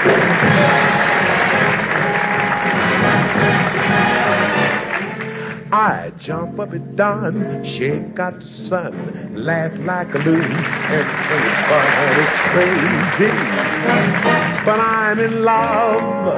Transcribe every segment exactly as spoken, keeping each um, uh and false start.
I jump up at dawn, shake out the sun, laugh like a loon, and it's fun, it's crazy. But I'm in love.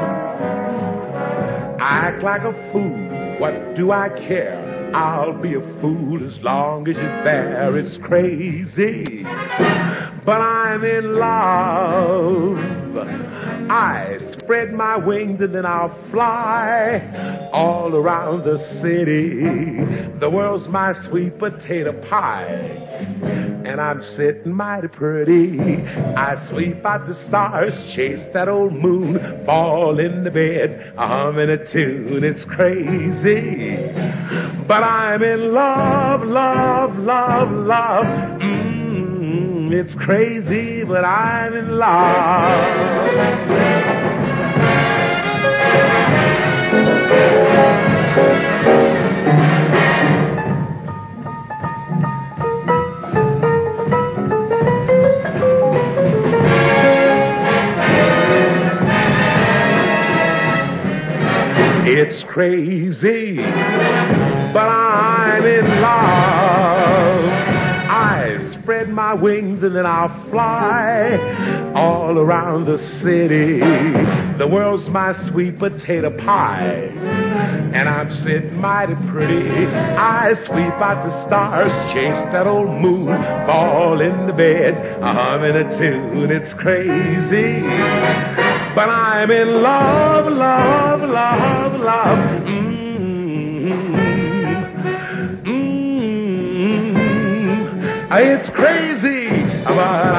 I act like a fool, what do I care? I'll be a fool as long as you're there, it's crazy. But I'm in love. I spread my wings and then I'll fly all around the city. The world's my sweet potato pie, and I'm sitting mighty pretty. I sweep out the stars, chase that old moon, fall in the bed, I'm in a tune, it's crazy. But I'm in love, love, love, love. Mm, it's crazy, but I'm in love. It's crazy, but I'm in love. I spread my wings and then I'll fly all around the city. The world's my sweet potato pie, and I'm sitting mighty pretty. I sweep out the stars, chase that old moon, fall in the bed, I'm in a tune, it's crazy. But I'm in love, love, love, love. Mm-hmm. Mm-hmm. It's crazy, but